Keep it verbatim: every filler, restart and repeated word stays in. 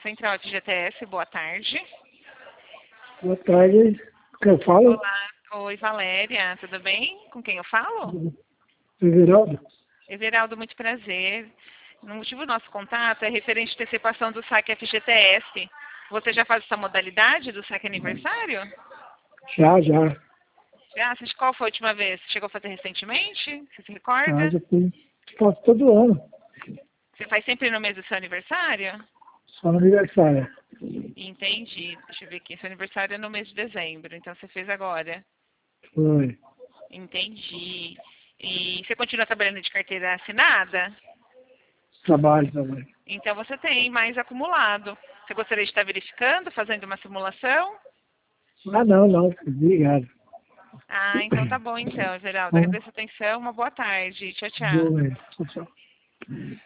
Central F G T S, boa tarde. Boa tarde. Quem eu falo? Olá, oi Valéria, tudo bem? Com quem eu falo? Everaldo. Everaldo, muito prazer. O motivo do nosso contato é referente à antecipação do saque F G T S. Você já faz essa modalidade do saque aniversário? Já, já. Já? Você- Qual foi a última vez? Chegou a fazer recentemente? Você se Ah, recorda? já fiz. Faço todo ano. Você faz sempre no mês do seu aniversário? Só no aniversário. Entendi. Deixa eu ver aqui. Seu aniversário é no mês de dezembro, então você fez agora. Foi. Entendi. E você continua trabalhando de carteira assinada? Trabalho também. Então você tem mais acumulado. Você gostaria de estar verificando, fazendo uma simulação? Ah, não, não. Obrigado. Ah, então tá bom então, Geraldo. Bom, Agradeço a atenção. Uma boa tarde. Tchau, tchau. boa. Tchau, tchau.